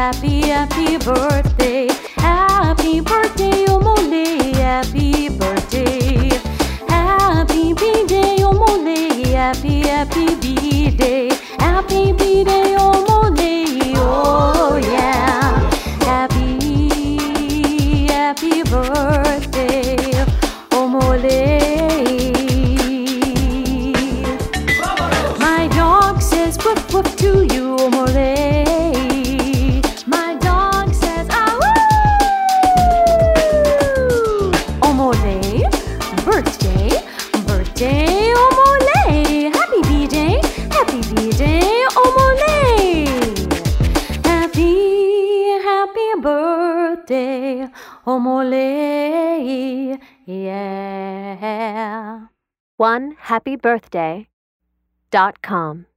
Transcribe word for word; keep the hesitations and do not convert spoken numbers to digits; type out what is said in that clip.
happy, happy birthday. Happy birthday, Omole, happy birthday. Happy B-Day, Omole, happy, happy B-Day. Happy B-Day, Omole, oh yeah. Happy, happy birthday, Omole. My dog says woof woof to you, Omole. My dog says ah woo. Omole, birthday, birthday, Omole. Happy B-Day, happy B-Day, Omole. Happy, happy birthday, Omole. Yeah. one happy birthday dot com